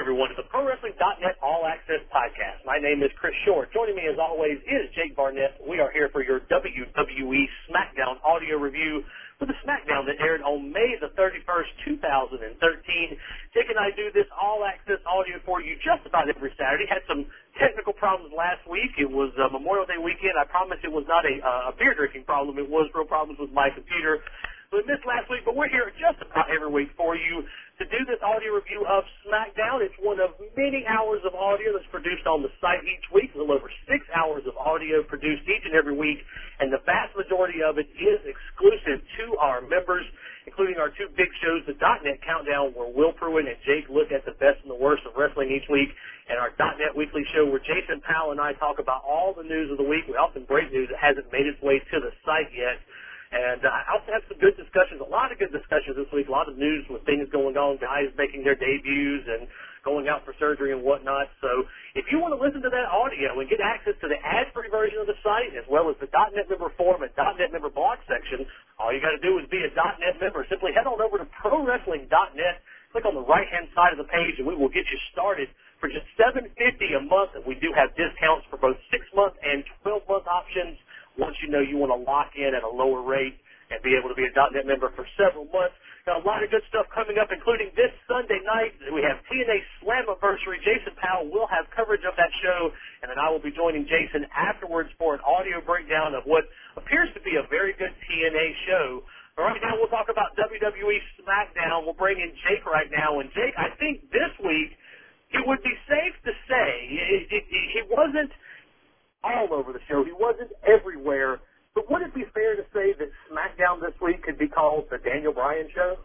everyone, to the ProWrestling.net All Access Podcast. My name is Chris Short. Joining me, as always, is Jake Barnett. We are here for your WWE SmackDown audio review for the SmackDown that aired on May the 31st, 2013. Jake and I do this All Access audio for you just about every Saturday. Had some technical problems last week. It was Memorial Day weekend. I promise it was not a beer drinking problem. It was real problems with my computer. We missed last week, but we're here just about every week for you to do this audio review of SmackDown. It's one of many hours of audio that's produced on the site each week. A little over 6 hours of audio produced each and every week, and the vast majority of it is exclusive to our members, including our two big shows, the .NET Countdown, where Will Pruitt and Jake look at the best and the worst of wrestling each week, and our .NET Weekly Show, where Jason Powell and I talk about all the news of the week. We often break news that hasn't made its way to the site yet. And I also have some good discussions, a lot of good discussions this week, a lot of news with things going on, guys making their debuts and going out for surgery and whatnot. So if you want to listen to that audio and get access to the ad-free version of the site, as well as the .NET member forum and .NET member blog section, all you got to do is be a .NET member. Simply head on over to ProWrestling.net, click on the right-hand side of the page, and we will get you started for just $7.50 a month. And we do have discounts for both 6-month and 12-month options once you know you want to lock in at a lower rate and be able to be a .NET member for several months. Got a lot of good stuff coming up, including this Sunday night. We have TNA Slammiversary. Jason Powell will have coverage of that show, and then I will be joining Jason afterwards for an audio breakdown of what appears to be a very good TNA show. But right now we'll talk about WWE SmackDown. We'll bring in Jake right now. And Jake, I think this week it would be safe to say he wasn't all over the show. He wasn't everywhere. But would it be fair to say that SmackDown this week could be called the Daniel Bryan show?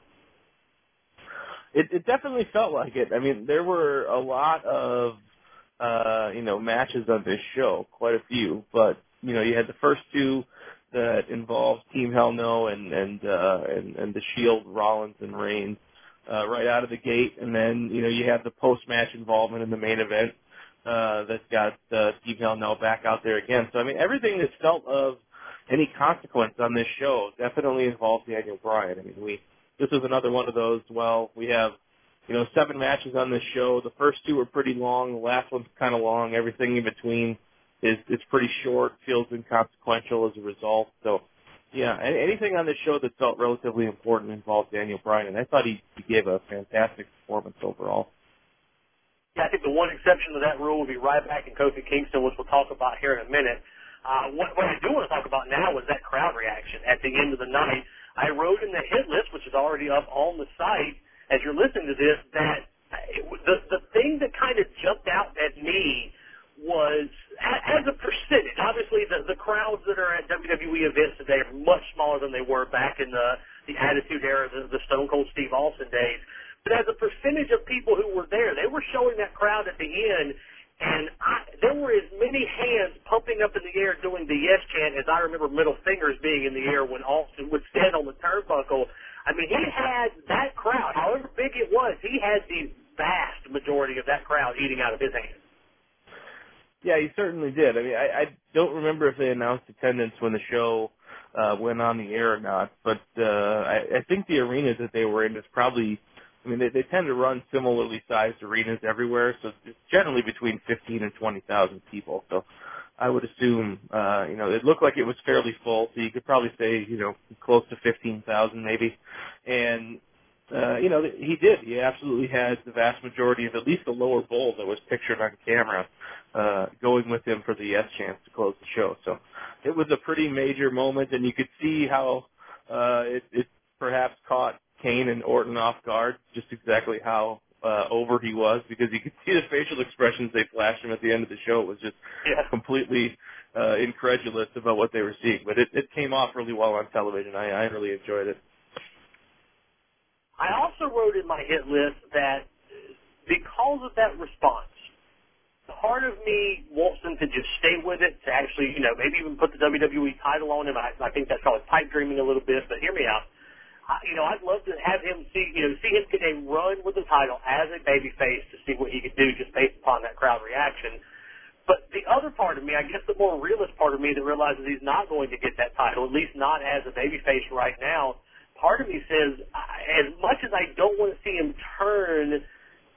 It definitely felt like it. I mean, there were a lot of, matches on this show, quite a few. But, you had the first two that involved Team Hell No and the Shield, Rollins and Reigns, right out of the gate. And then, you had the post-match involvement in the main event. That's got Team Hell No back out there again. So, I mean, everything that's felt of any consequence on this show definitely involves Daniel Bryan. I mean, this was another one of those. Well, we have, 7 matches on this show. The first 2 are pretty long. The last one's kind of long. Everything in between is pretty short, feels inconsequential as a result. So, yeah, anything on this show that felt relatively important involved Daniel Bryan, and I thought he gave a fantastic performance overall. Yeah, I think the one exception to that rule would be Ryback and Kofi Kingston, which we'll talk about here in a minute. What I do want to talk about now is that crowd reaction at the end of the night. I wrote in the hit list, which is already up on the site, as you're listening to this, that the thing that kind of jumped out at me was, as a percentage, obviously the crowds that are at WWE events today are much smaller than they were back in the Attitude Era, the Stone Cold Steve Austin days. But as a percentage of people who were there, they were showing that crowd at the end, and there were as many hands pumping up in the air doing the yes chant as I remember middle fingers being in the air when Austin would stand on the turnbuckle. I mean, he had that crowd, however big it was, he had the vast majority of that crowd eating out of his hands. Yeah, he certainly did. I mean, I don't remember if they announced attendance when the show went on the air or not, but I think the arenas that they were in is probably, I mean, they tend to run similarly sized arenas everywhere, so it's generally between 15 and 20,000 people. So I would assume, it looked like it was fairly full, so you could probably say, close to 15,000 maybe. And, he did. He absolutely had the vast majority of at least the lower bowl that was pictured on camera going with him for the yes chance to close the show. So it was a pretty major moment, and you could see how it perhaps caught Kane and Orton off guard, just exactly how over he was, because you could see the facial expressions they flashed him at the end of the show. It was just completely incredulous about what they were seeing. But it came off really well on television. I really enjoyed it. I also wrote in my hit list that because of that response, part of me wants them to just stay with it, to actually, maybe even put the WWE title on him. I think that's probably pipe dreaming a little bit, but hear me out. I'd love to have him see him get a run with the title as a babyface to see what he could do just based upon that crowd reaction. But the other part of me, I guess the more realist part of me that realizes he's not going to get that title, at least not as a babyface right now, part of me says, as much as I don't want to see him turn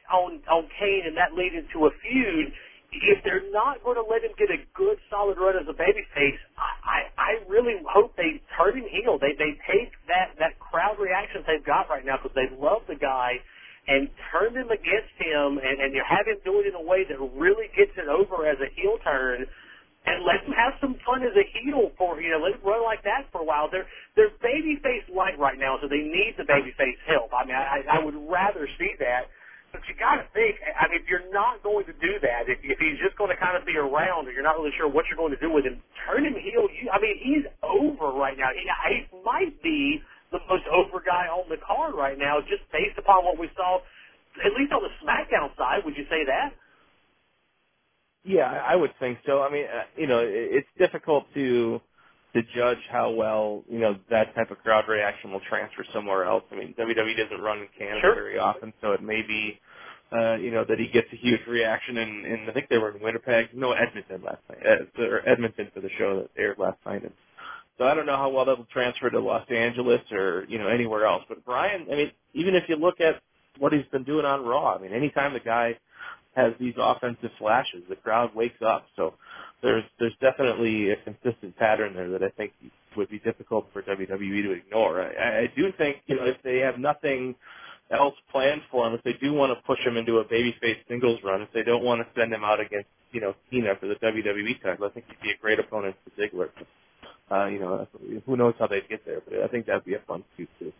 on Kane and that lead into a feud, if they're not going to let him get a good, solid run as a babyface, I really hope they turn him heel. They take that crowd reaction they've got right now because they love the guy and turn them against him and you have him do it in a way that really gets it over as a heel turn and let him have some fun as a heel for, let him run like that for a while. They're babyface light right now, so they need the babyface help. I mean, I would rather see that. But you got to think, I mean, if you're not going to do that, if he's just going to kind of be around or you're not really sure what you're going to do with him, turn him heel. I mean, he's over right now. He might be the most over guy on the card right now just based upon what we saw, at least on the SmackDown side. Would you say that? Yeah, I would think so. I mean, it's difficult to judge how well, that type of crowd reaction will transfer somewhere else. I mean, WWE doesn't run in Canada very often, so it may be, that he gets a huge reaction in I think they were in Winnipeg, Edmonton last night, or Edmonton for the show that aired last night. And so I don't know how well that will transfer to Los Angeles or, anywhere else. But Bryan, I mean, even if you look at what he's been doing on Raw, I mean, anytime the guy has these offensive flashes, the crowd wakes up. So there's definitely a consistent pattern there that I think would be difficult for WWE to ignore. I do think, if they have nothing else planned for him, if they do want to push him into a babyface singles run, if they don't want to send him out against, Cena for the WWE title, I think he'd be a great opponent for Ziggler. Who knows how they'd get there, but I think that'd be a fun feud too.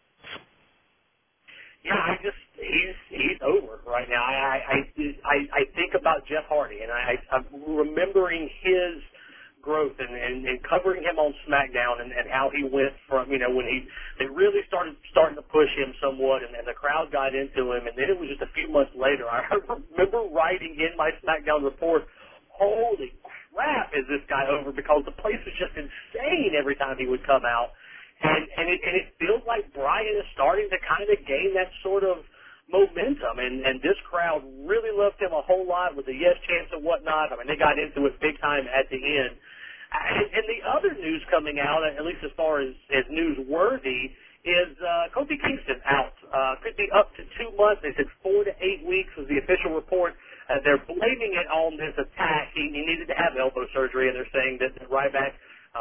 Yeah, he's over right now. I think about Jeff Hardy, and I'm remembering his growth and covering him on SmackDown and how he went from, when they really starting to push him somewhat and the crowd got into him, and then it was just a few months later. I remember writing in my SmackDown report, holy crap, is this guy over? Because the place was just insane every time he would come out. And it feels like Bryan is starting to kind of gain that sort of momentum, and this crowd really loved him a whole lot with the yes chants and whatnot. I mean, they got into it big time at the end. And the other news coming out, at least as far as newsworthy, is Kofi Kingston out. Could be up to 2 months. They said 4 to 8 weeks was the official report. They're blaming it on this attack. He needed to have elbow surgery, and they're saying that Ryback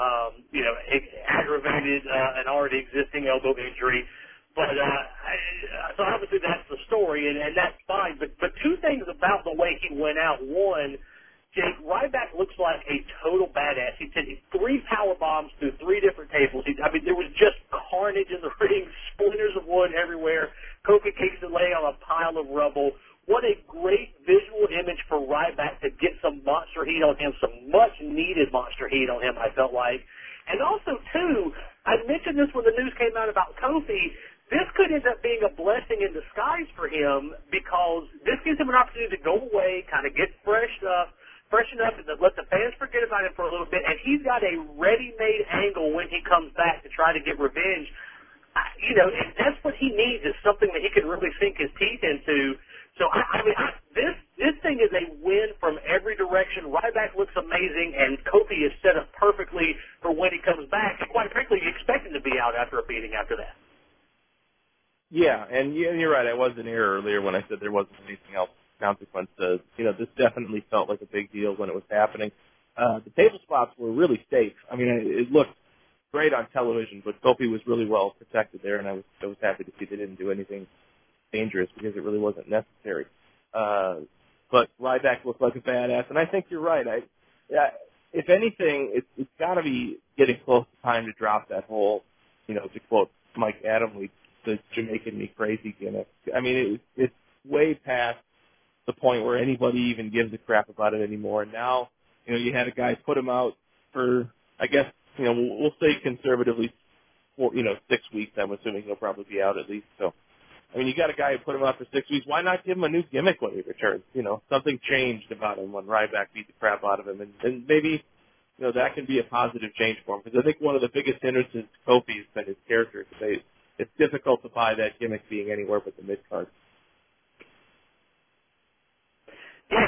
aggravated an already existing elbow injury. But so obviously that's the story, and that's fine. But two things about the way he went out. One, Jake, Ryback looks like a total badass. He took 3 power bombs through 3 different tables. There was just carnage in the ring, splinters of wood everywhere. Kofi Kingston laying on a pile of rubble. What a great visual image for Ryback to get some monster heat on him, some much-needed monster heat on him, I felt like. And also, too, I mentioned this when the news came out about Kofi. This could end up being a blessing in disguise for him because this gives him an opportunity to go away, kind of get freshen up, and let the fans forget about him for a little bit. And he's got a ready-made angle when he comes back to try to get revenge. And that's what he needs is something that he can really sink his teeth into. So, this thing is a win from every direction. Ryback looks amazing, and Kofi is set up perfectly for when he comes back. And quite frankly, you expect him to be out after a beating after that. Yeah, and you're right. I was in error earlier when I said there wasn't anything else consequence. This definitely felt like a big deal when it was happening. The table spots were really safe. I mean, it looked great on television, but Kofi was really well protected there, and I was happy to see they didn't do anything dangerous because it really wasn't necessary. But Ryback looked like a badass, and I think you're right. If anything, it's got to be getting close to time to drop that whole, to quote Mike Adamle, the Jamaican me crazy gimmick. I mean, it's way past the point where anybody even gives a crap about it anymore. And now, you had a guy put him out for, I guess, we'll say conservatively, 6 weeks. I'm assuming he'll probably be out at least. So, I mean, you got a guy who put him out for 6 weeks. Why not give him a new gimmick when he returns? Something changed about him when Ryback beat the crap out of him. And maybe, that can be a positive change for him. Because I think one of the biggest hindrances to Kofi has been his character. It's difficult to buy that gimmick being anywhere but the mid-card. Yeah,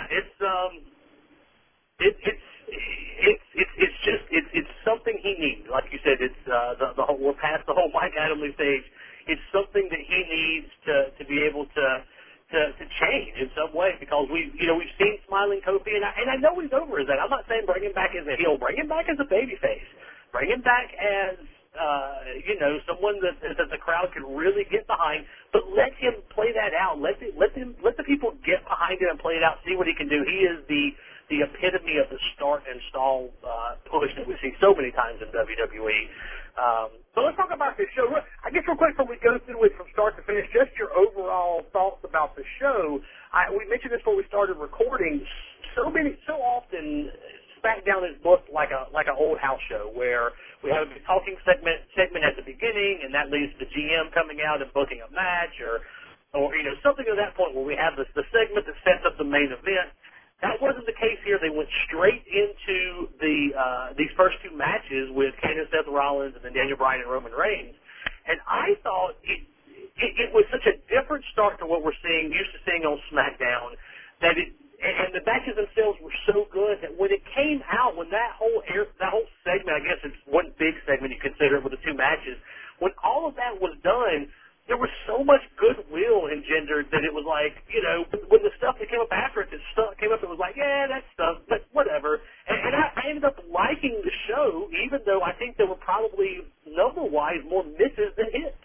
it's something he needs. Like you said, it's the whole, we're past the whole Mike Adamle stage. It's something that he needs to be able to to change in some way, because we've seen smiling Kofi, and I know he's over as that. I'm not saying bring him back as a heel, bring him back as a babyface, bring him back as someone that the crowd can really get behind, but let him play that out. Let the people get behind him and play it out, see what he can do. He is the epitome of the start and stall push that we see so many times in WWE. So let's talk about this show. I guess real quick before we go through it from start to finish, just your overall thoughts about the show. We mentioned this before we started recording. So often SmackDown is booked like an old house show, where we have a talking segment at the beginning, and that leads to the GM coming out and booking a match, or something to that point where we have the segment that sets up the main event. That wasn't the case here. They went straight into these first two matches with Kane and Seth Rollins, and then Daniel Bryan and Roman Reigns. And I thought it was such a different start to what we're used to seeing on SmackDown, that and the matches themselves were so good that when it came out, when that whole segment, I guess it's one big segment you consider it with the two matches, when all of that was done, there was so much goodwill engendered that it was like, when the stuff that came up after it, it was like, yeah, that stuff, but whatever. And I ended up liking the show, even though I think there were probably, number-wise, more misses than hits.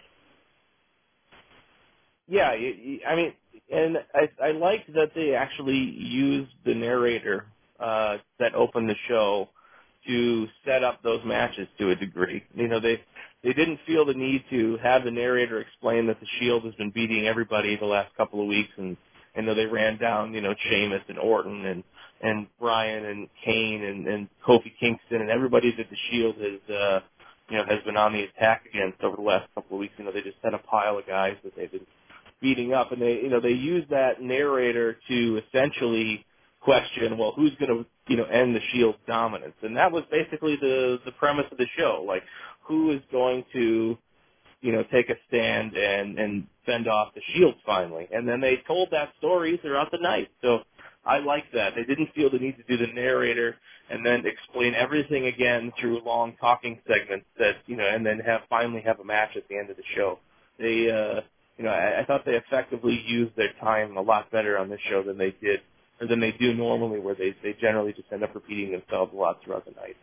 Yeah, I mean, and I liked that they actually used the narrator that opened the show to set up those matches to a degree. They didn't feel the need to have the narrator explain that the Shield has been beating everybody the last couple of weeks, and they ran down, Sheamus and Orton and Bryan and Kane and Kofi Kingston and everybody that the Shield has been on the attack against over the last couple of weeks. They just had a pile of guys that they've been beating up, and they use that narrator to essentially question, well, who's going to end the Shield's dominance, and that was basically the premise of the show. Like, who is going to take a stand and fend off the Shield finally? And then they told that story throughout the night. So I like that. They didn't feel the need to do the narrator and then explain everything again through long talking segments that and then finally have a match at the end of the show. They I thought they effectively used their time a lot better on this show than they do normally, where they generally just end up repeating themselves a lot throughout the night.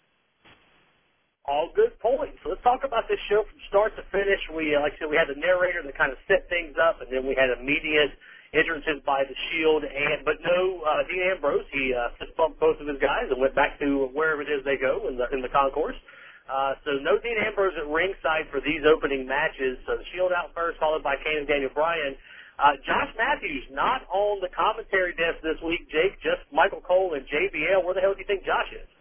All good points. So let's talk about this show from start to finish. Like I said, we had the narrator that kind of set things up, and then we had immediate entrances by the Shield, but no Dean Ambrose. He just bumped both of his guys and went back to wherever it is they go in the concourse. So no Dean Ambrose at ringside for these opening matches. So the Shield out first, followed by Kane and Daniel Bryan. Josh Matthews not on the commentary desk this week, Jake, just Michael Cole and JBL. Where the hell do you think Josh is?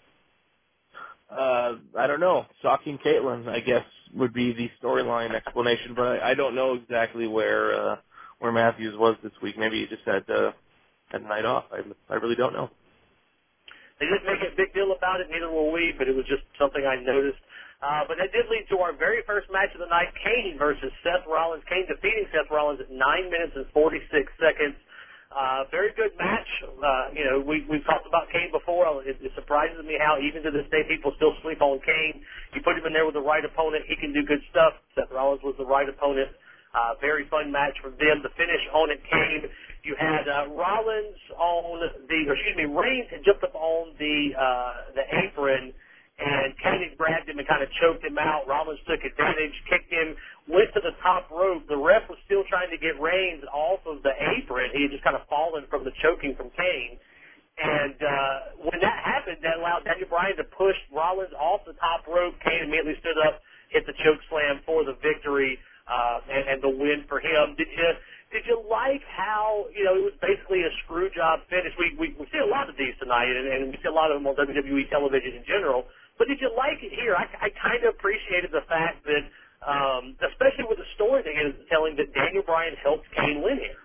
I don't know. Stalking Caitlyn, I guess, would be the storyline explanation, but I don't know exactly where Matthews was this week. Maybe he just had a night off. I really don't know. They didn't make a big deal about it, neither will we, but it was just something I noticed. But that did lead to our very first match of the night, Kane versus Seth Rollins. Kane defeating Seth Rollins at 9 minutes and 46 seconds. Very good match. We've talked about Kane before. It surprises me how even to this day people still sleep on Kane. You put him in there with the right opponent, he can do good stuff. Seth Rollins was the right opponent. Very fun match for them. The finish on it came. You had Reigns had jumped up on the apron, and Kane had grabbed him and kind of choked him out. Rollins took advantage, kicked him, went to the top rope. The ref was still trying to get Reigns off of the apron. He had just kind of fallen from the choking from Kane. And when that happened, that allowed Daniel Bryan to push Rollins off the top rope. Kane immediately stood up, hit the choke slam for the victory, and the win for him. Did you like how, it was basically a screw job finish? We see a lot of these tonight, and we see a lot of them on WWE television in general. But did you like it here? I kind of appreciated the fact that, especially with the story they ended up telling, that Daniel Bryan helped Kane win here.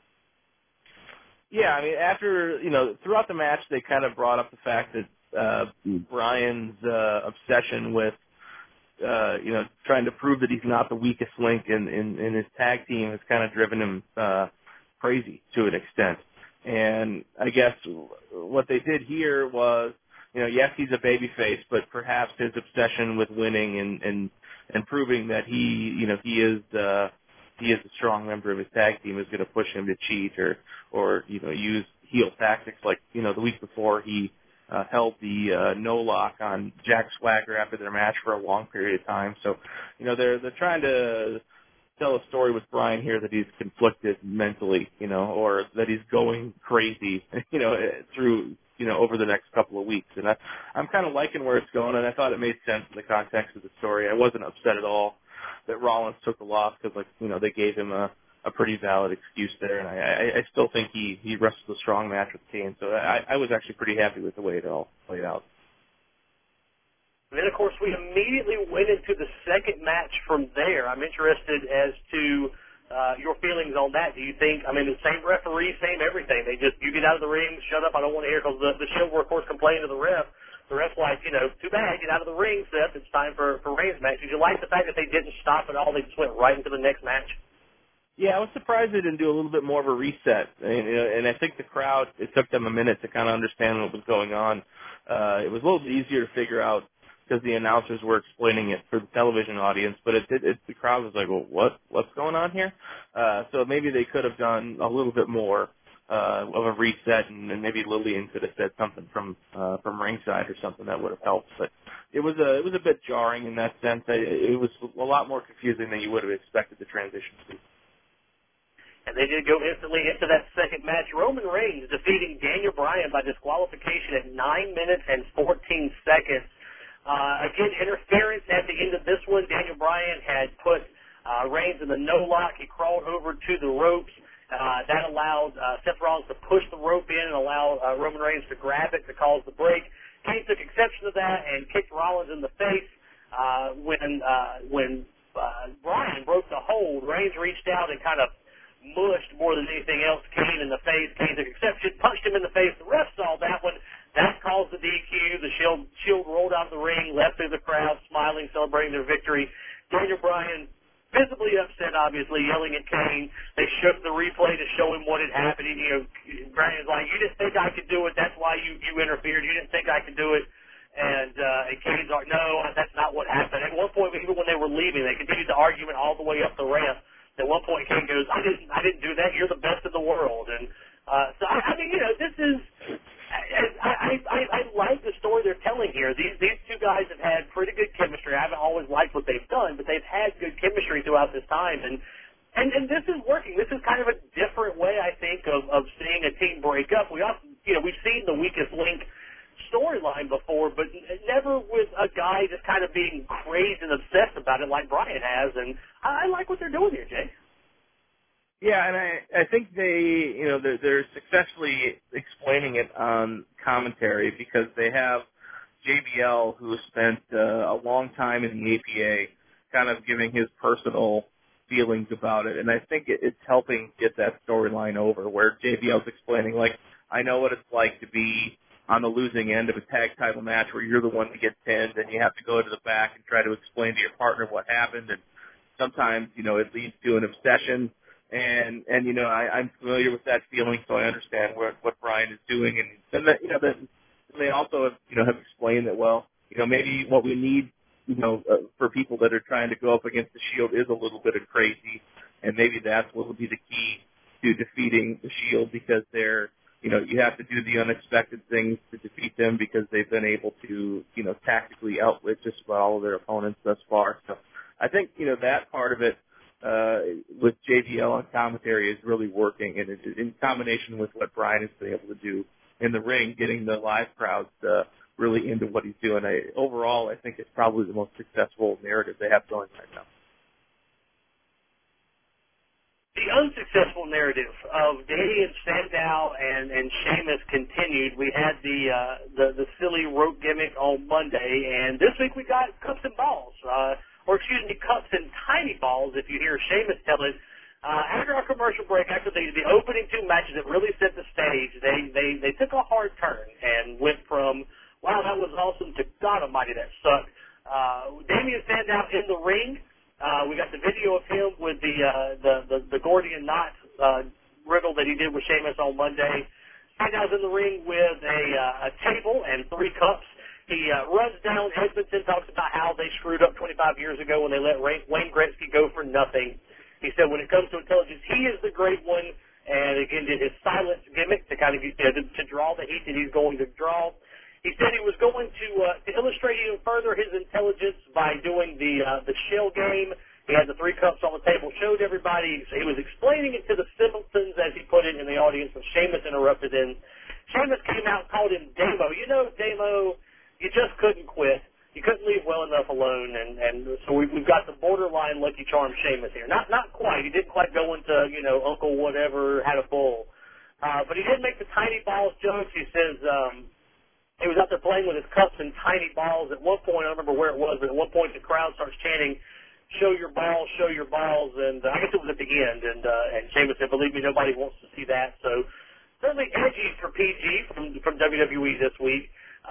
Yeah, I mean, after, throughout the match, they kind of brought up the fact that Bryan's obsession with, trying to prove that he's not the weakest link in his tag team has kind of driven him crazy to an extent. And I guess what they did here was, yes, he's a babyface, but perhaps his obsession with winning and proving that he is he is a strong member of his tag team, is going to push him to cheat or use heel tactics like, the week before he held the no lock on Jack Swagger after their match for a long period of time. So, they're trying to tell a story with Bryan here that he's conflicted mentally, or that he's going crazy, through, over the next couple of weeks. And I'm kind of liking where it's going, and I thought it made sense in the context of the story. I wasn't upset at all that Rollins took the loss because, they gave him a pretty valid excuse there, and I still think he wrestled a strong match with Kane. So I was actually pretty happy with the way it all played out. And then, of course, we immediately went into the second match from there. I'm interested as to your feelings on that. Do you think, the same referee, same everything. You get out of the ring, shut up, I don't want to hear, because the show were, of course, complaining to the ref. The ref's like, too bad, get out of the ring, Seth. It's time for Reigns' match. Did you like the fact that they didn't stop at all? They just went right into the next match? Yeah, I was surprised they didn't do a little bit more of a reset. And I think the crowd, it took them a minute to kind of understand what was going on. It was a little easier to figure out because the announcers were explaining it for the television audience, but the crowd was like, well, what's going on here? So maybe they could have done a little bit more of a reset, and maybe Lillian could have said something from ringside or something that would have helped. But it was a bit jarring in that sense. It was a lot more confusing than you would have expected the transition to be. And they did go instantly into that second match. Roman Reigns defeating Daniel Bryan by disqualification at 9 minutes and 14 seconds. Again, interference at the end of this one. Daniel Bryan had put Reigns in the no-lock. He crawled over to the ropes. That allowed Seth Rollins to push the rope in and allow Roman Reigns to grab it to cause the break. Kane took exception to that and kicked Rollins in the face. When Bryan broke the hold, Reigns reached out and kind of mushed more than anything else Kane in the face. Kane took exception, punched him in the face. The ref saw that one. That caused the DQ. The Shield rolled out of the ring, left through the crowd, smiling, celebrating their victory. Daniel Bryan, visibly upset, obviously, yelling at Kane. They shook the replay to show him what had happened. Bryan's like, you didn't think I could do it. That's why you interfered. You didn't think I could do it. And Kane's like, no, that's not what happened. At one point, even when they were leaving, they continued the argument all the way up the ramp. At one point, Kane goes, I didn't do that. You're the best in the world. And so, this is, I like the story they're telling here. These two guys have had pretty good chemistry. I haven't always liked what they've done, but they've had good chemistry throughout this time. And this is working. This is kind of a different way, I think, of seeing a team break up. We've seen the weakest link storyline before, but never with a guy just kind of being crazed and obsessed about it like Bryan has, and I like what they're doing here, Jay. Yeah, and I think they're successfully explaining it on commentary because they have JBL, who has spent a long time in the APA, kind of giving his personal feelings about it, and I think it's helping get that storyline over, where JBL's explaining, like, I know what it's like to be on the losing end of a tag title match where you're the one to get pinned and you have to go to the back and try to explain to your partner what happened, and sometimes, it leads to an obsession, and I'm familiar with that feeling, so I understand what Bryan is doing, and they also have explained that, well, maybe what we need, for people that are trying to go up against the Shield is a little bit of crazy, and maybe that's what will be the key to defeating the Shield, because they're, you have to do the unexpected things to defeat them because they've been able to, tactically outwit just about all of their opponents thus far. So I think, that part of it with JBL on commentary is really working, and it's in combination with what Bryan has been able to do in the ring, getting the live crowds really into what he's doing. Overall, I think it's probably the most successful narrative they have going right now. The unsuccessful narrative of Damien Sandow and Sheamus continued. We had the silly rope gimmick on Monday, and this week we got cups and balls, cups and tiny balls, if you hear Sheamus tell it. After our commercial break, after the opening two matches that really set the stage, they took a hard turn and went from, wow, that was awesome, to God almighty, that sucked. Damien Sandow in the ring. We got the video of him with the Gordian knot wriggle that he did with Sheamus on Monday. Sandow's in the ring with a table and 3 cups. He runs down Edmonton, talks about how they screwed up 25 years ago when they let Wayne Gretzky go for nothing. He said when it comes to intelligence, he is the great one. And again, did his silence gimmick to kind of to draw the heat that he's going to draw. He said he was going to illustrate even further his intelligence by doing the shell game. He had the 3 cups on the table, showed everybody. He was explaining it to the Simpsons, as he put it, in the audience, when Sheamus interrupted him. Sheamus came out and called him Damo. You know, Damo, you just couldn't quit. You couldn't leave well enough alone, and so we've got the borderline Lucky Charm Sheamus here. Not quite. He didn't quite go into, Uncle whatever had a bull. But he did make the tiny balls jokes. He says he was out there playing with his cups and tiny balls. At one point, I don't remember where it was, but at one point the crowd starts chanting, show your balls, and I guess it was at the end, and Sheamus said, believe me, nobody wants to see that. So certainly edgy for PG from WWE this week.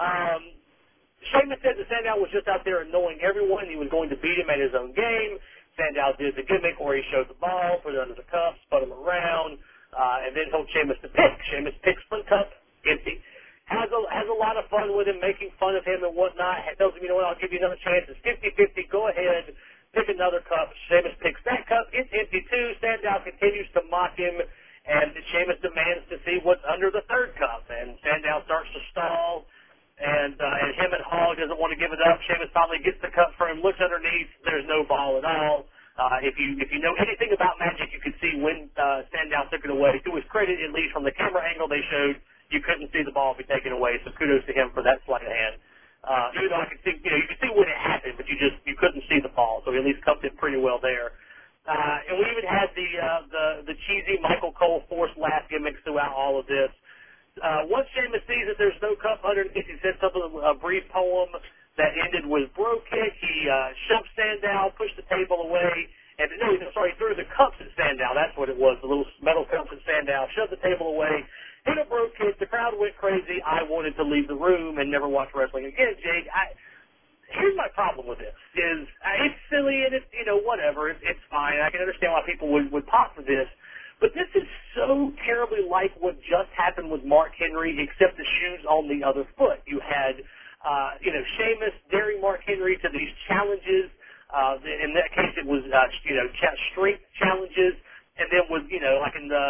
Sheamus said that Sandow was just out there annoying everyone. He was going to beat him at his own game. Sandow did the gimmick where he showed the ball, put it under the cup, spun him around, and then told Sheamus to pick. Sheamus picks one cup, empty. Has a lot of fun with him, making fun of him and whatnot. Tells him, you know what, I'll give you another chance. It's 50-50. Go ahead, pick another cup. Sheamus picks that cup. It's empty too. Sandow continues to mock him, and Sheamus demands to see what's under the third cup. And Sandow starts to stall. And him and Hogg doesn't want to give it up. Sheamus finally gets the cup for him, looks underneath. There's no ball at all. If you know anything about Magic, you could see when Sandow took it away. To his credit, at least from the camera angle they showed, you couldn't see the ball be taken away. So kudos to him for that sleight of hand. Even though I could see, you could see when it happened, but you couldn't see the ball. So he at least cupped it pretty well there. And we even had the cheesy Michael Cole forced laugh gimmicks throughout all of this. Once Sheamus sees that there's no cup underneath, he said something, a brief poem that ended with bro kick. He shoved Sandow, pushed the table away, and he threw the cups at Sandow. That's what it was, the little metal cups at Sandow. Shoved the table away, hit a bro kick. The crowd went crazy. I wanted to leave the room and never watch wrestling again, Jake. Here's my problem with this: it's silly and it's whatever. It's fine. I can understand why people would pop for this. But this is so terribly like what just happened with Mark Henry, except the shoes on the other foot. You had, Sheamus daring Mark Henry to these challenges. In that case, it was, strength challenges, and then with, like in the,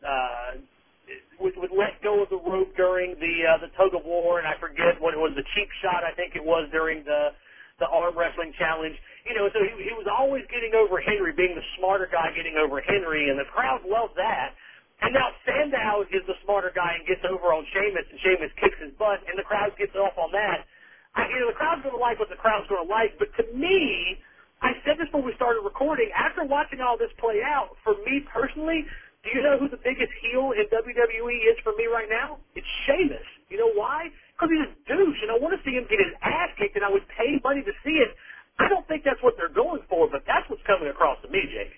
would let go of the rope during the tug of war, and I forget what it was, the cheap shot, I think it was, during the arm wrestling challenge. So he was always getting over Henry, being the smarter guy getting over Henry, and the crowd loved that. And now Sandow is the smarter guy and gets over on Sheamus, and Sheamus kicks his butt, and the crowd gets off on that. The crowd's going to like what the crowd's going to like, but to me, I said this when we started recording, after watching all this play out, for me personally, do you know who the biggest heel in WWE is for me right now? It's Sheamus. You know why? Because he's a douche, and I want to see him get his ass kicked, and I would pay money to see it. I don't think that's what they're going for, but that's what's coming across to me, Jake.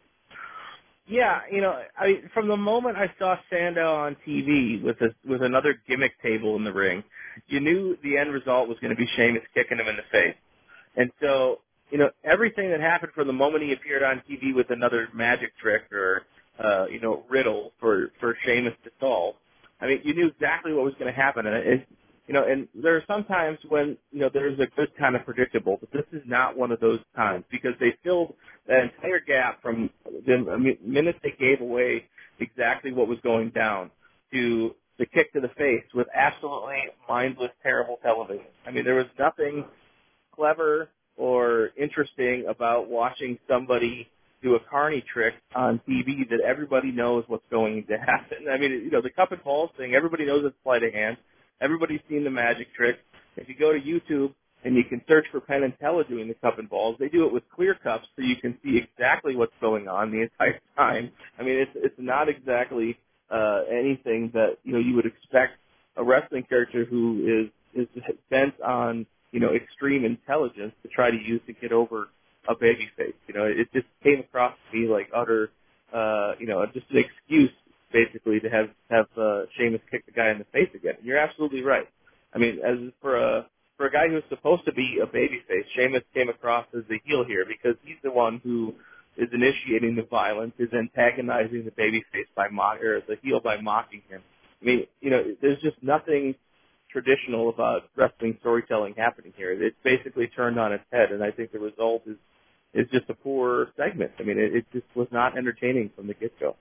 Yeah, from the moment I saw Sandow on TV with another gimmick table in the ring, you knew the end result was going to be Sheamus kicking him in the face. And so, everything that happened from the moment he appeared on TV with another magic trick or, riddle for Sheamus to solve, you knew exactly what was going to happen. And and there are some times when, there's a good kind of predictable, but this is not one of those times because they filled that entire gap from the minute they gave away exactly what was going down to the kick to the face with absolutely mindless, terrible television. There was nothing clever or interesting about watching somebody do a carny trick on TV that everybody knows what's going to happen. The cup and balls thing, everybody knows it's sleight of hand. Everybody's seen the magic trick. If you go to YouTube and you can search for Penn and Teller doing the cup and balls, they do it with clear cups so you can see exactly what's going on the entire time. It's not exactly anything that you would expect a wrestling character who is bent on extreme intelligence to try to use to get over a babyface. It just came across to me like utter, just an excuse basically to have Sheamus kick the guy in the face again. You're absolutely right. As for a guy who's supposed to be a babyface, Sheamus came across as the heel here because he's the one who is initiating the violence, is antagonizing the babyface or the heel by mocking him. There's just nothing traditional about wrestling storytelling happening here. It's basically turned on its head, and I think the result is is just a poor segment. I mean, it just was not entertaining from the get-go.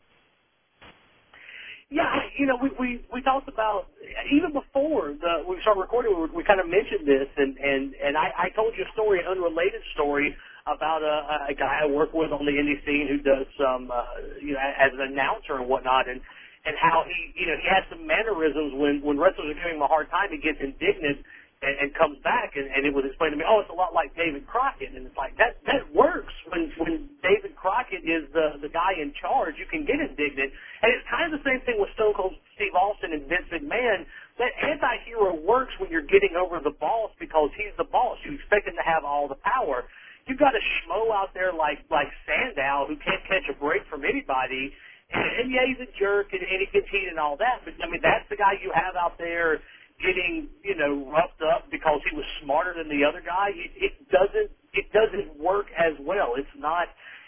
Yeah, we talked about even before we started recording. We kind of mentioned this, and I told you a story, an unrelated story about a guy I work with on the indie scene who does some, as an announcer and whatnot, and how he has some mannerisms when wrestlers are giving him a hard time. He gets indignant and comes back, and it was explained to me, it's a lot like David Crockett, and it's like that works when David Crockett is the guy in charge. You can get indignant, and it's kind of the same thing with Stone Cold Steve Austin and Vince McMahon. That anti-hero works when you're getting over the boss because he's the boss. You expect him to have all the power. You've got a schmo out there like Sandow who can't catch a break from anybody, and yeah, he's a jerk and he gets heat and all that, but I mean that's the guy you have out there getting, roughed up because he was smarter than the other guy. It doesn't work as well. It's not,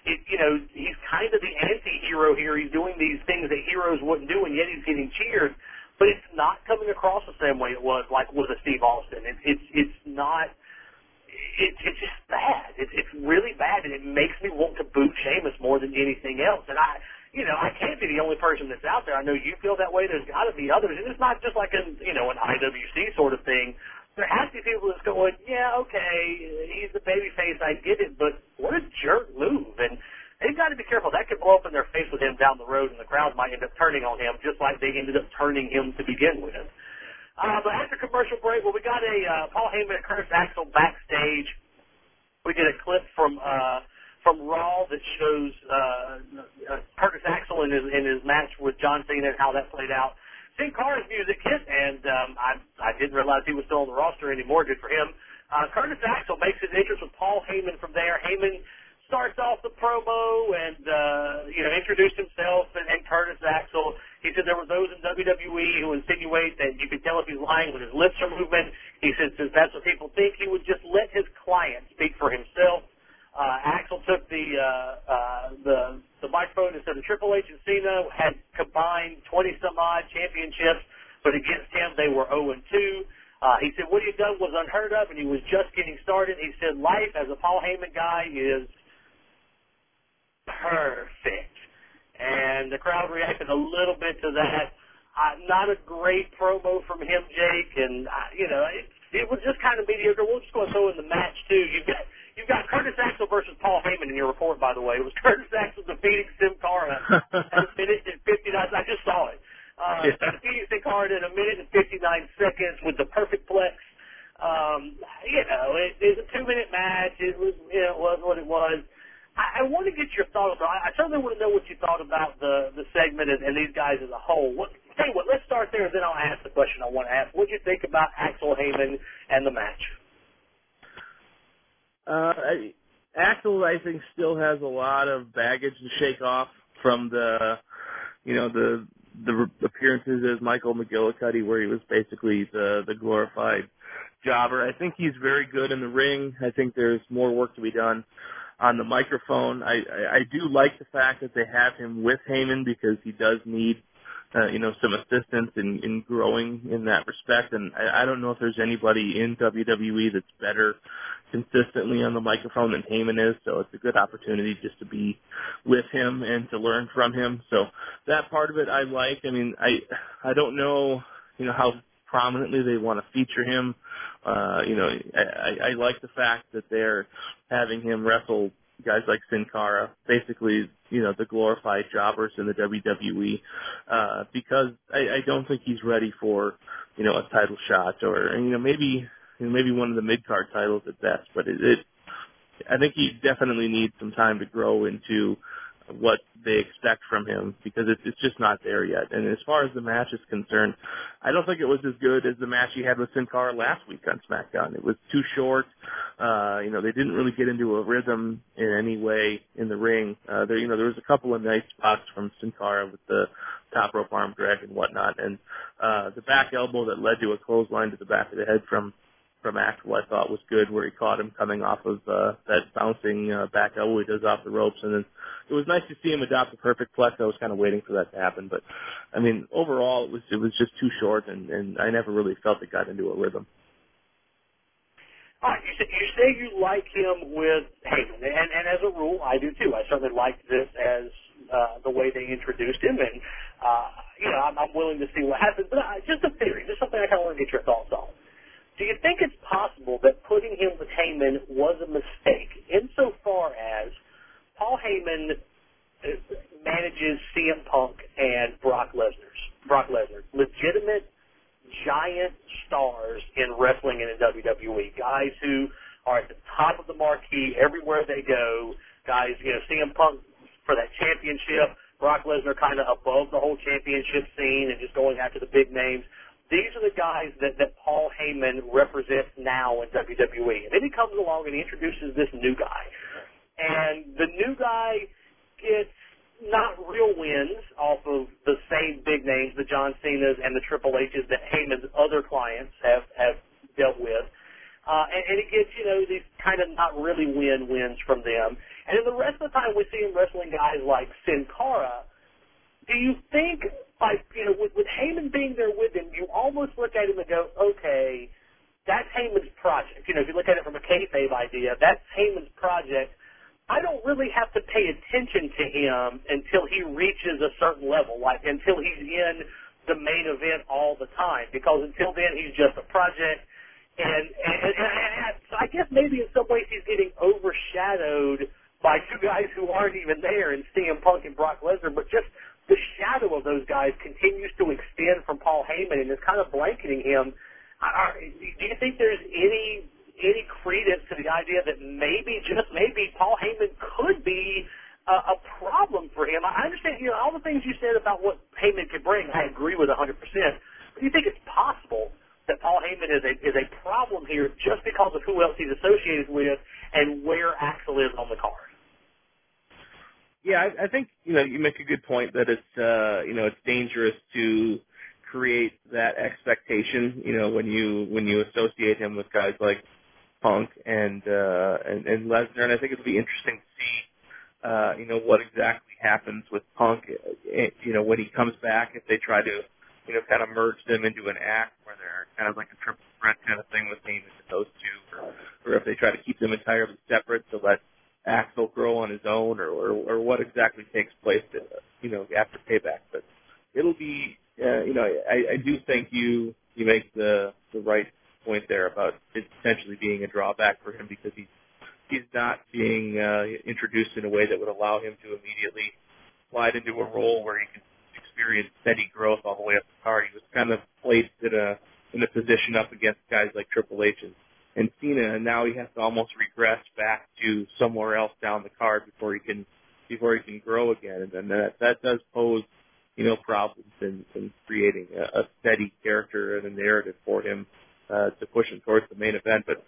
he's kind of the anti-hero here. He's doing these things that heroes wouldn't do, and yet he's getting cheered. But it's not coming across the same way it was like with a Steve Austin. It's not. It's just bad. It's really bad, and it makes me want to boot Sheamus more than anything else. And I can't be the only person that's out there. I know you feel that way. There's got to be others, and it's not just like an IWC sort of thing. There has to be people that's going, yeah, okay, he's the babyface, I get it, but what a jerk move. And they've got to be careful. That could blow up in their face with him down the road, and the crowd might end up turning on him, just like they ended up turning him to begin with. But after commercial break, we got a Paul Heyman and Curtis Axel backstage. We get a clip from Raw that shows Curtis Axel in his match with John Cena and how that played out. Sin Cara's music hit, and I didn't realize he was still on the roster anymore. Good for him. Curtis Axel makes his entrance with Paul Heyman from there. Heyman starts off the promo and introduced himself and Curtis Axel. He said there were those in WWE who insinuate that you could tell if he's lying when his lips are moving. He said since that's what people think, he would just let his client speak for himself. Axel took the microphone and said that Triple H and Cena had combined 20-some-odd championships, but against him they were 0-2. He said what he had done was unheard of, and he was just getting started. He said life as a Paul Heyman guy is perfect. And the crowd reacted a little bit to that. Not a great promo from him, Jake, and it was just kind of mediocre. We'll just go and throw in the match too. You've got Curtis Axel versus Paul Heyman in your report, by the way. It was Curtis Axel defeating Sin Cara at a minute and 59. I just saw it. Defeating Sin Cara in a minute and 59 seconds with the perfect plex. It was a 2-minute match. It was what it was. I want to get your thoughts. I certainly want to know what you thought about the segment and these guys as a whole. Tell you what, let's start there, and then I'll ask the question I want to ask. What did you think about Axel Heyman and the match? Axel, I think, still has a lot of baggage to shake off from the appearances as Michael McGillicuddy, where he was basically the glorified jobber. I think he's very good in the ring. I think there's more work to be done on the microphone. I do like the fact that they have him with Heyman because he does need some assistance in growing in that respect. And I don't know if there's anybody in WWE that's better consistently on the microphone than Heyman is. So it's a good opportunity just to be with him and to learn from him. So that part of it I like. I mean, I don't know, how prominently they want to feature him. I like the fact that they're having him wrestle guys like Sin Cara, basically, the glorified jobbers in the WWE, because I don't think he's ready for, a title shot or, maybe one of the mid-card titles at best, but I think he definitely needs some time to grow into what they expect from him because it's just not there yet. And as far as the match is concerned, I don't think it was as good as the match he had with Sin Cara last week on SmackDown. It was too short. They didn't really get into a rhythm in any way in the ring. There was a couple of nice spots from Sin Cara with the top rope arm drag and whatnot, and the back elbow that led to a clothesline to the back of the head from Axel I thought was good, where he caught him coming off of that bouncing back elbow he does off the ropes, and then it was nice to see him adopt the perfect plex. I was kind of waiting for that to happen, but I mean, overall it was just too short, and I never really felt it got into a rhythm. All right, you say you like him with Heyman, and as a rule, I do too. I certainly liked this as the way they introduced him, and I'm willing to see what happens. But just a theory, just something I kind of want to get your thoughts on. Do you think it's possible that putting him with Heyman was a mistake, insofar as Paul Heyman manages CM Punk and Brock Lesnar, legitimate giant stars in wrestling and in WWE, guys who are at the top of the marquee everywhere they go, guys, CM Punk for that championship, Brock Lesnar kind of above the whole championship scene and just going after the big names. These are the guys that Paul Heyman represents now in WWE. And then he comes along and he introduces this new guy. And the new guy gets not real wins off of the same big names, the John Cenas and the Triple H's that Heyman's other clients have dealt with. And he gets, these kind of not really wins from them. And then the rest of the time we see him wrestling guys like Sin Cara. Do you think, with Heyman being there with him, you almost look at him and go, okay, that's Heyman's project. If you look at it from a kayfabe idea, that's Heyman's project. I don't really have to pay attention to him until he reaches a certain level, like until he's in the main event all the time, because until then he's just a project. And so I guess maybe in some ways he's getting overshadowed by two guys who aren't even there in CM Punk and Brock Lesnar, but just the shadow of those guys continues to extend from Paul Heyman and is kind of blanketing him. Do you think there's any credence to the idea that maybe, just maybe, Paul Heyman could be a problem for him? I understand, all the things you said about what Heyman could bring, I agree with 100%. But do you think it's possible that Paul Heyman is a problem here just because of who else he's associated with and where Axel is on the card? Yeah, I think you make a good point that it's dangerous to create that expectation. When you associate him with guys like Punk and Lesnar, and I think it'll be interesting to see what exactly happens with Punk. When he comes back, if they try to kind of merge them into an act where they're kind of like a triple threat kind of thing with Heyman and those two, or if they try to keep them entirely separate to let Axel grow on his own, or what exactly takes place after Payback. But it'll be I do think you make the right point there about it potentially being a drawback for him, because he's not being introduced in a way that would allow him to immediately slide into a role where he can experience steady growth all the way up the card. He was kind of placed in a position up against guys like Triple H and Cena, and now he has to almost regress back to somewhere else down the card before he can grow again. And that does pose problems in creating a steady character and a narrative for him to push him towards the main event. But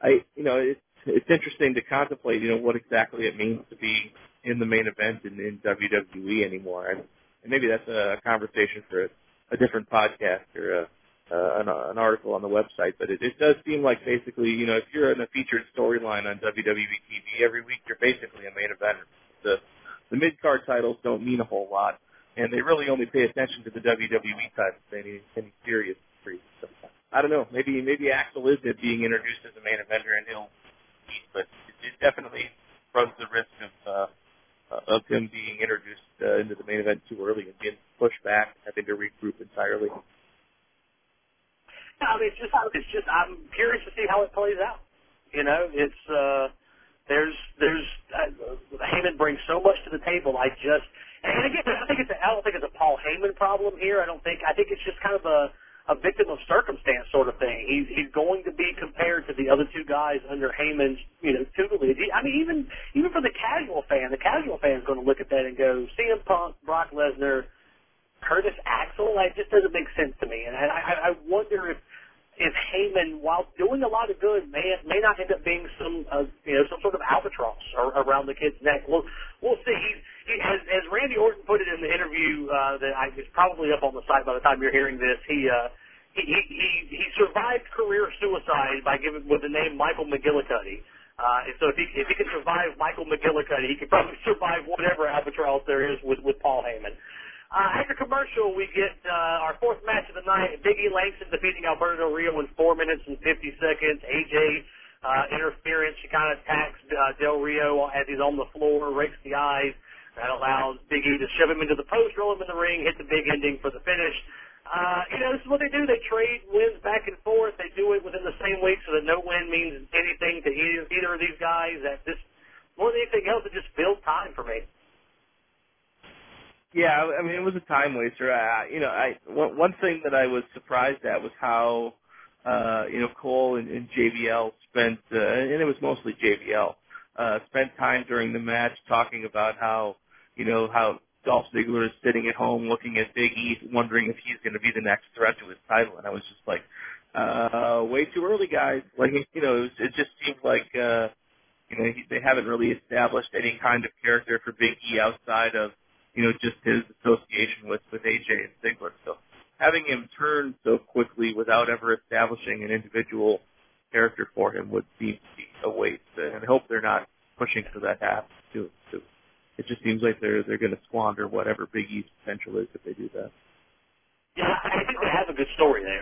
it's interesting to contemplate what exactly it means to be in the main event in WWE anymore. And maybe that's a conversation for a different podcast or an article on the website. But it does seem like basically, if you're in a featured storyline on WWE TV every week, you're basically a main eventer. The mid-card titles don't mean a whole lot, and they really only pay attention to the WWE titles any serious degree. So, I don't know. Maybe Axel is being introduced as a main eventer, and he'll eat, but it definitely runs the risk of him being introduced into the main event too early and being pushed back, having to regroup entirely. No, I mean, it's just. I'm curious to see how it plays out. Heyman brings so much to the table. And again, I don't think it's a Paul Heyman problem here. I think it's just kind of a victim of circumstance sort of thing. He's going to be compared to the other two guys under Heyman's tutelage. I mean, even for the casual fan's going to look at that and go, CM Punk, Brock Lesnar, Curtis Axel. It just doesn't make sense to me. And I wonder if Heyman, while doing a lot of good, may not end up being some sort of albatross around the kid's neck. We'll see. As Randy Orton put it in the interview it's probably up on the site by the time you're hearing this, he survived career suicide with the name Michael McGillicuddy. And so if he can survive Michael McGillicuddy, he can probably survive whatever albatross there is with Paul Heyman. After commercial, we get our fourth match of the night, Big E Langston defeating Alberto Del Rio in 4 minutes and 50 seconds. AJ interference. She kind of attacks Del Rio as he's on the floor, rakes the eyes. That allows Big E to shove him into the post, roll him in the ring, hit the big ending for the finish. This is what they do. They trade wins back and forth. They do it within the same week so that no win means anything to either of these guys. That this, more than anything else, it just filled time for me. Yeah, I mean, it was a time waster. One thing that I was surprised at was how, Cole and JBL spent, and it was mostly JBL, spent time during the match talking about how Dolph Ziggler is sitting at home looking at Big E, wondering if he's going to be the next threat to his title. And I was just like, way too early, guys. Like, it just seemed like, they haven't really established any kind of character for Big E outside of, just his association with AJ and Ziggler. So having him turn so quickly without ever establishing an individual character for him would seem to be a waste. And I hope they're not pushing for that to happen too. It just seems like they're going to squander whatever Big E's potential is if they do that. Yeah, I think they have a good story there.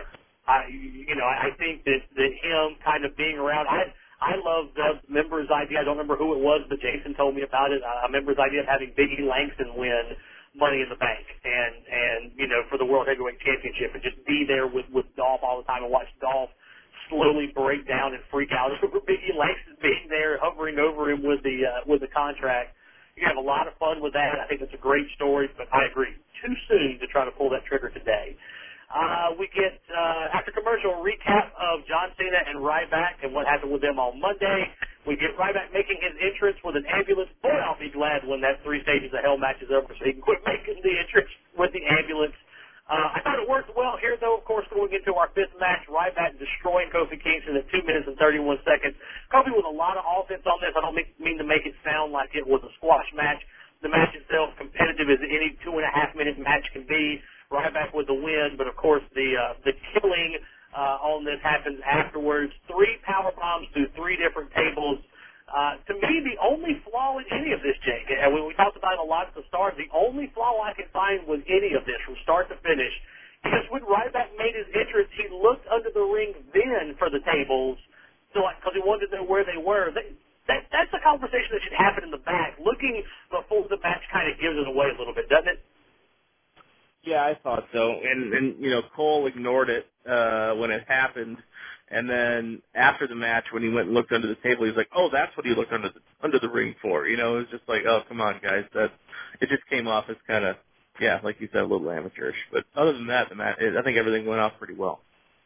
I think that him kind of being around. I love the member's idea. I don't remember who it was, but Jason told me about it. A member's idea of having Big E Langston win Money in the Bank and for the World Heavyweight Championship and just be there with Dolph all the time and watch Dolph slowly break down and freak out over Big E Langston being there, hovering over him with the contract. You can have a lot of fun with that. I think it's a great story, but I agree, too soon to try to pull that trigger today. We get, after commercial, a recap of John Cena and Ryback and what happened with them on Monday. We get Ryback making his entrance with an ambulance. Boy, I'll be glad when that 3 stages of hell match is over so he can quit making the entrance with the ambulance. I thought it worked well here, though, of course, going into our 5th match. Ryback destroying Kofi Kingston at 2 minutes and 31 seconds. Kofi with a lot of offense on this. I don't mean to make it sound like it was a squash match. The match itself competitive as any 2.5-minute match can be. Ryback with the win, but of course the killing on this happens afterwards. 3 power bombs through 3 different tables. To me, the only flaw in any of this, Jake, and we talked about it a lot at the start, the only flaw I can find with any of this from start to finish is when Ryback made his entrance, he looked under the ring then for the tables, because he wanted to know where they were. That's a conversation that should happen in the back. Looking before the match kind of gives it away a little bit, doesn't it? Yeah, I thought so. And Cole ignored it when it happened. And then after the match, when he went and looked under the table, he was like, "Oh, that's what he looked under the ring for." It was just like, "Oh, come on, guys." It just came off as kind of, yeah, like you said, a little amateurish. But other than that, the match, I think everything went off pretty well.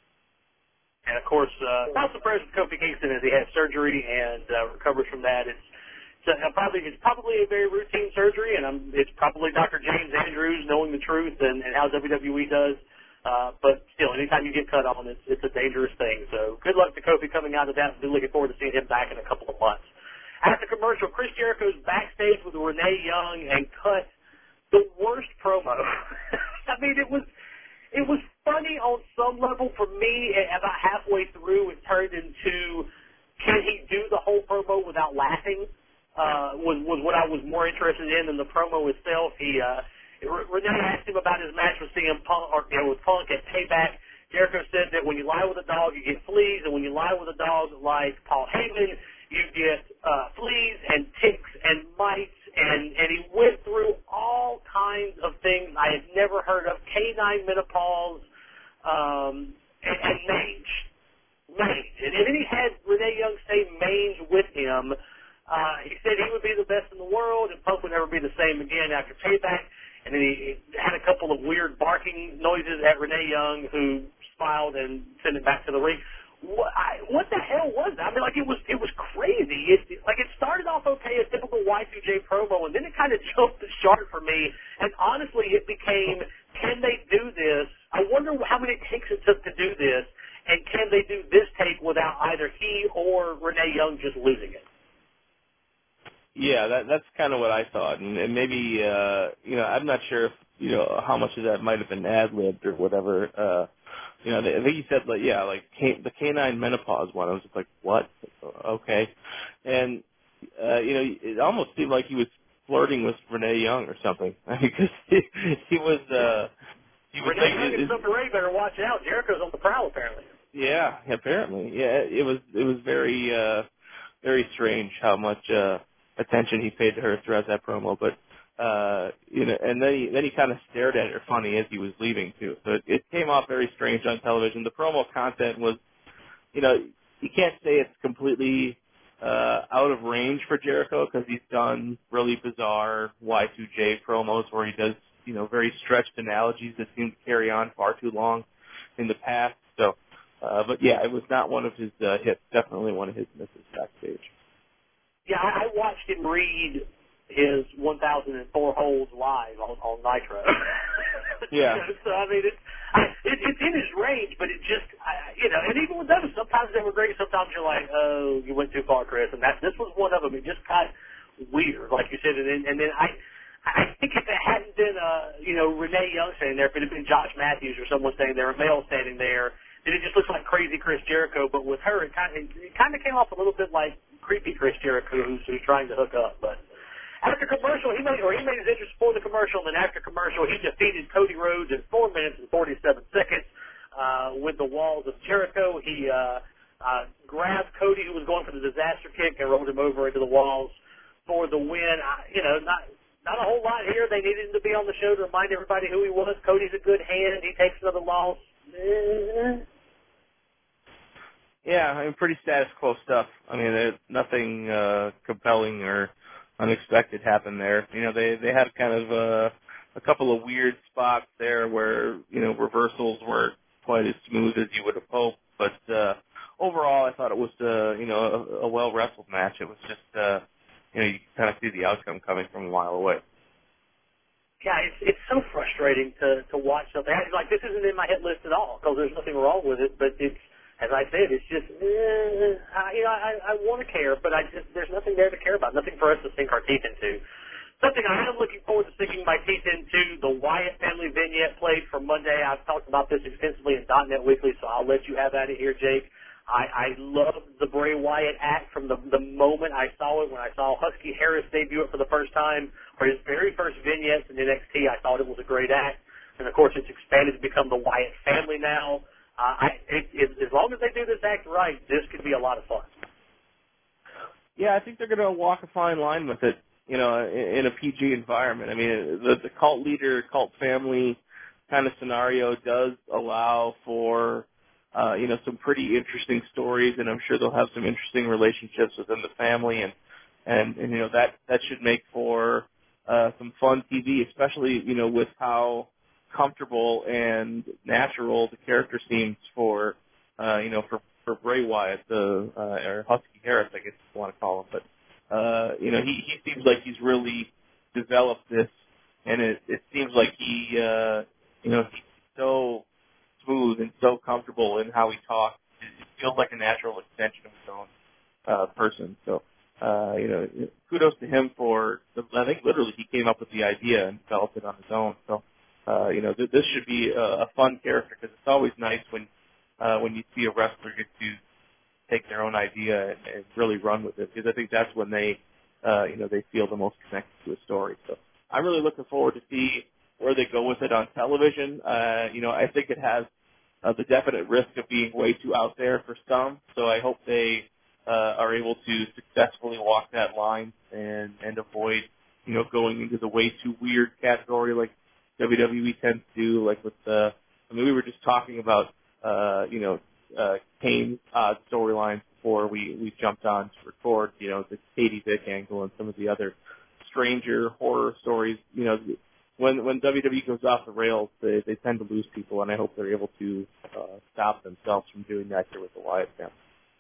And of course, not surprised with Kofi Kingston as he had surgery and recovers from that. It's probably a very routine surgery, and it's probably Dr. James Andrews knowing the truth and how WWE does. But still, anytime you get cut on, it's a dangerous thing. So good luck to Kofi coming out of that. We're looking forward to seeing him back in a couple of months. After commercial, Chris Jericho's backstage with Renee Young and cut the worst promo. I mean, it was funny on some level for me. About halfway through, it turned into, can he do the whole promo without laughing? Was what I was more interested in than the promo itself. Renee asked him about his match with CM Punk, with Punk at Payback. Jericho said that when you lie with a dog, you get fleas, and when you lie with a dog like Paul Heyman, you get fleas and ticks and mites, and he went through all kinds of things I had never heard of: canine menopause and mange. And then he had Renee Young say mange with him. He said he would be the best in the world, and Punk would never be the same again after Payback. And then he had a couple of weird barking noises at Renee Young, who smiled and sent it back to the ring. What the hell was that? I mean, it was crazy. It started off okay, a typical Y2J promo, and then it kind of jumped the shark for me. And honestly, it became, can they do this? I wonder how many takes it took to do this, and can they do this take without either he or Renee Young just losing it? Yeah, that's kind of what I thought, and maybe I'm not sure if how much of that might have been ad-libbed or whatever. I think he said the canine menopause one. I was just like, what? Okay, and it almost seemed like he was flirting with Renee Young or something because he was. Renee Young and Super Ray better watch out. Jericho's on the prowl apparently. Yeah, apparently. Yeah, it was very strange how much attention he paid to her throughout that promo, but and then he kind of stared at her funny as he was leaving too. So it came off very strange on television. The promo content was, you know, you can't say it's completely out of range for Jericho because he's done really bizarre Y2J promos where he does, very stretched analogies that seem to carry on far too long in the past. So, but yeah, it was not one of his hits. Definitely one of his misses backstage. Yeah, I watched him read his 1004 holes live on Nitro. Yeah. So I mean, it's in his range, but it just, and even with those, sometimes they were great. Sometimes you're like, oh, you went too far, Chris. And this was one of them. It just got weird, like you said. And then I think if it hadn't been, Renee Young standing there, if it had been Josh Matthews or someone standing there, a male standing there, then it just looks like crazy Chris Jericho. But with her, it kind of came off a little bit like creepy Chris Jericho who's trying to hook up. But after commercial, he made his entrance before the commercial, and then after commercial, he defeated Cody Rhodes in 4 minutes and 47 seconds with the walls of Jericho. He grabbed Cody, who was going for the disaster kick, and rolled him over into the walls for the win. Not a whole lot here. They needed him to be on the show to remind everybody who he was. Cody's a good hand. He takes another loss. Yeah, I mean, pretty status quo stuff. I mean, there's nothing compelling or unexpected happened there. They had kind of a couple of weird spots there where, reversals weren't quite as smooth as you would have hoped. But overall, I thought it was, a well-wrestled match. It was just, you kind of see the outcome coming from a mile away. Yeah, it's so frustrating to watch something. Like, this isn't in my hit list at all because there's nothing wrong with it, but it's, as I said, it's just, I want to care, but there's nothing there to care about, nothing for us to sink our teeth into. Something I am looking forward to sinking my teeth into, the Wyatt family vignette played for Monday. I've talked about this extensively in .NET Weekly, so I'll let you have at it here, Jake. I loved the Bray Wyatt act from the moment I saw it, when I saw Husky Harris debut it for the first time, for his very first vignettes in NXT. I thought it was a great act. And, of course, it's expanded to become the Wyatt family now. As long as they do this act right, this could be a lot of fun. Yeah, I think they're going to walk a fine line with it, in a PG environment. I mean, the cult leader, cult family kind of scenario does allow for, some pretty interesting stories, and I'm sure they'll have some interesting relationships within the family, and that should make for some fun TV, especially, with how comfortable and natural the character seems for Bray Wyatt, or Husky Harris, I guess you want to call him. But he seems like he's really developed this, and it seems like he's so smooth and so comfortable in how he talks. It feels like a natural extension of his own person. So, kudos to him for, I think literally he came up with the idea and developed it on his own. So, this should be a fun character, because it's always nice when you see a wrestler get to take their own idea and really run with it, because I think that's when they feel the most connected to a story. So I'm really looking forward to see where they go with it on television. I think it has the definite risk of being way too out there for some, so I hope they are able to successfully walk that line and avoid, going into the way too weird category like WWE tends to do, like with we were just talking about, Kane's storylines before we jumped on to record, the Katie Vick angle and some of the other stranger horror stories. When WWE goes off the rails, they tend to lose people, and I hope they're able to stop themselves from doing that here with the Wyatt family.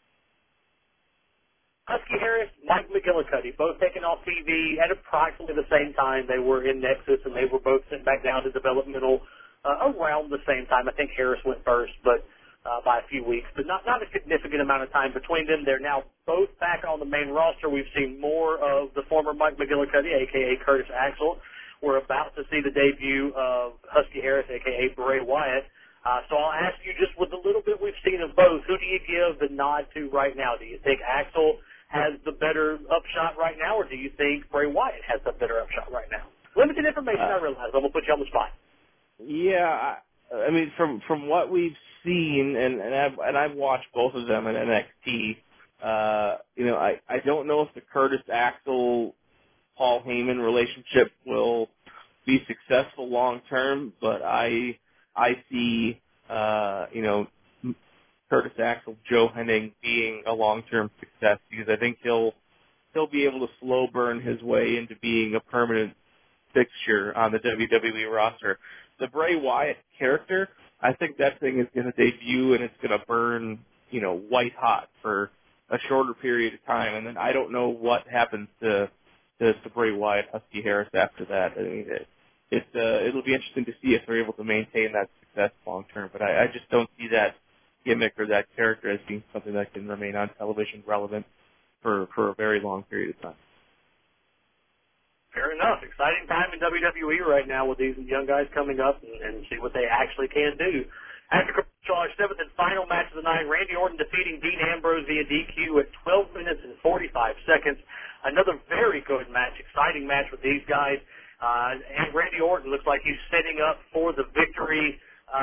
Husky Harris, Mike McGillicuddy, both taken off TV at approximately the same time. They were in Nexus, and they were both sent back down to developmental around the same time. I think Harris went first, but by a few weeks, but not a significant amount of time between them. They're now both back on the main roster. We've seen more of the former Mike McGillicuddy, a.k.a. Curtis Axel. We're about to see the debut of Husky Harris, a.k.a. Bray Wyatt. So I'll ask you, just with the little bit we've seen of both, who do you give the nod to right now? Do you think Axel has the better upshot right now, or do you think Bray Wyatt has the better upshot right now? Limited information, I realize. I'm going to put you on the spot. Yeah, I mean, from what we've seen, and I've watched both of them in NXT. I don't know if the Curtis Axel Paul Heyman relationship will be successful long term, but I see Curtis Axel Joe Hennig being a long term success because I think he'll be able to slow burn his way into being a permanent fixture on the WWE roster. The Bray Wyatt character, I think that thing is going to debut and it's going to burn, white hot for a shorter period of time, and then I don't know what happens to Bray Wyatt, Husky Harris after that. I mean, it'll be interesting to see if they're able to maintain that success long term, but I just don't see that gimmick or that character as being something that can remain on television relevant for a very long period of time. Fair enough. Exciting time in WWE right now with these young guys coming up and see what they actually can do. After commercial, our seventh and final match of the night, Randy Orton defeating Dean Ambrose via DQ at 12 minutes and 45 seconds. Another very good match, exciting match with these guys. And Randy Orton looks like he's setting up for the victory.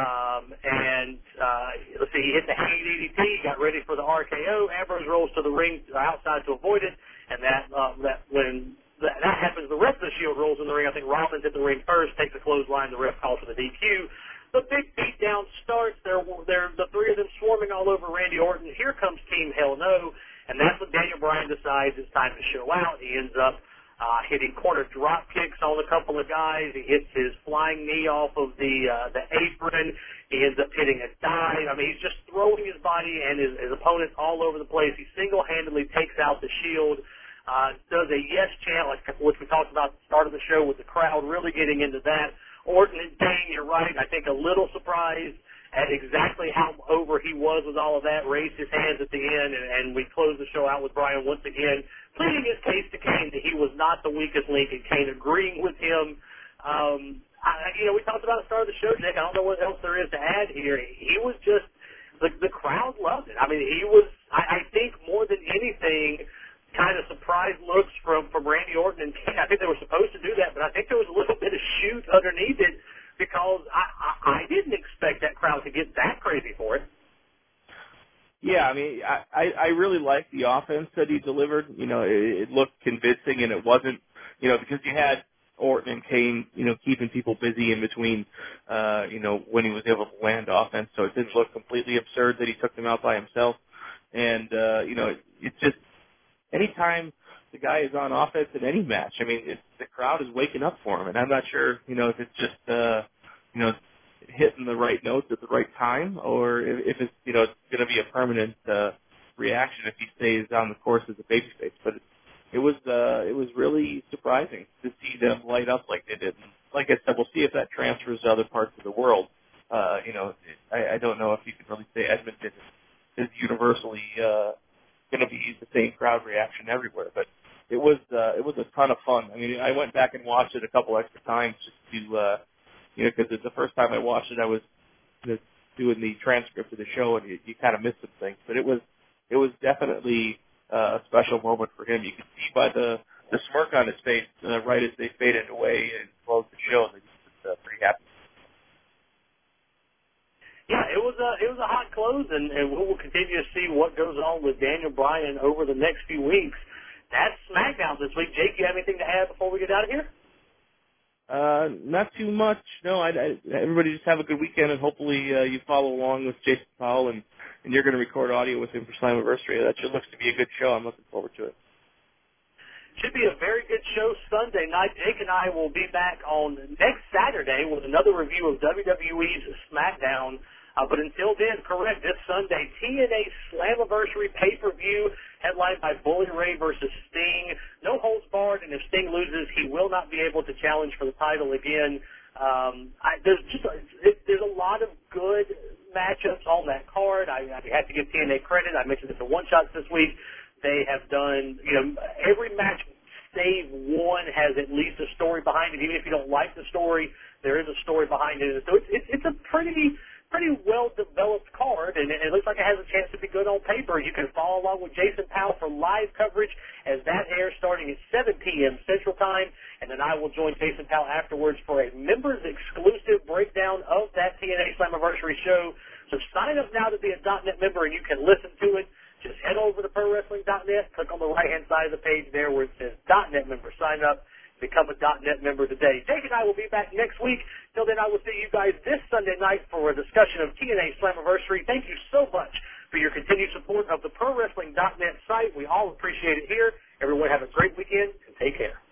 Let's see, he hit the hanging DDT, got ready for the RKO. Ambrose rolls to the ring outside to avoid it, and when that happens, the rest of the Shield rolls in the ring. I think Rollins hit the ring first, takes a clothesline, the ref calls for the DQ. The big beatdown starts. They're the three of them swarming all over Randy Orton. Here comes Team Hell No, and that's when Daniel Bryan decides it's time to show out. He ends up hitting corner drop kicks on a couple of guys. He hits his flying knee off of the apron. He ends up hitting a dive. I mean, he's just throwing his body and his opponents all over the place. He single-handedly takes out the Shield. Does a yes chant, which we talked about at the start of the show with the crowd really getting into that. Orton and Dane, you're right, I think a little surprised at exactly how over he was with all of that, raised his hands at the end, and we closed the show out with Bryan once again pleading his case to Kane that he was not the weakest link, and Kane agreeing with him. We talked about at the start of the show, Jake. I don't know what else there is to add here. He was just, the crowd loved it. I mean, he was, I think more than anything, kind of surprised looks from Randy Orton and Kane. I think they were supposed to do that, but I think there was a little bit of shoot underneath it because I didn't expect that crowd to get that crazy for it. Yeah, I mean, I really liked the offense that he delivered. It looked convincing, and it wasn't, because you had Orton and Kane, keeping people busy in between, when he was able to land offense. So it didn't look completely absurd that he took them out by himself. And, it's just, anytime the guy is on offense in any match, I mean, the crowd is waking up for him, and I'm not sure, if it's just, hitting the right notes at the right time, or if it's, it's going to be a permanent reaction if he stays on the course as a babyface. But it was really surprising to see them light up like they did. And like I said, we'll see if that transfers to other parts of the world. I don't know if you can really say Edmonton is universally going to be the same crowd reaction everywhere, but it was a ton of fun. I mean, I went back and watched it a couple extra times just to, because it's the first time I watched it, I was just doing the transcript of the show, and you kind of missed some things. But it was definitely a special moment for him. You could see by the smirk on his face right as they faded away and closed the show that he was pretty happy. Yeah, it was a hot close, and we'll continue to see what goes on with Daniel Bryan over the next few weeks. That's SmackDown this week. Jake, you have anything to add before we get out of here? Not too much. No, everybody just have a good weekend, and hopefully you follow along with Jason Powell, and you're going to record audio with him for Slammiversary. That looks to be a good show. I'm looking forward to it. Should be a very good show Sunday night. Jake and I will be back on next Saturday with another review of WWE's SmackDown. But until then, correct, this Sunday, TNA Slammiversary pay-per-view headlined by Bully Ray versus Sting. No holds barred, and if Sting loses, he will not be able to challenge for the title again. There's a lot of good matchups on that card. I have to give TNA credit. I mentioned this in One Shots this week. They have done, every match save one has at least a story behind it. Even if you don't like the story, there is a story behind it. So it's a pretty well-developed card, and it looks like it has a chance to be good on paper. You can follow along with Jason Powell for live coverage as that airs starting at 7 p.m. Central Time, and then I will join Jason Powell afterwards for a members-exclusive breakdown of that TNA Slammiversary show. So sign up now to be a .net member, and you can listen to it. Just head over to ProWrestling.net, click on the right-hand side of the page there where it says .net member. Sign up, become a .net member today. Jake and I will be back next week. Till then, I will see you guys this Sunday night for a discussion of TNA Slammiversary. Thank you so much for your continued support of the ProWrestling.net site. We all appreciate it here. Everyone have a great weekend, and take care.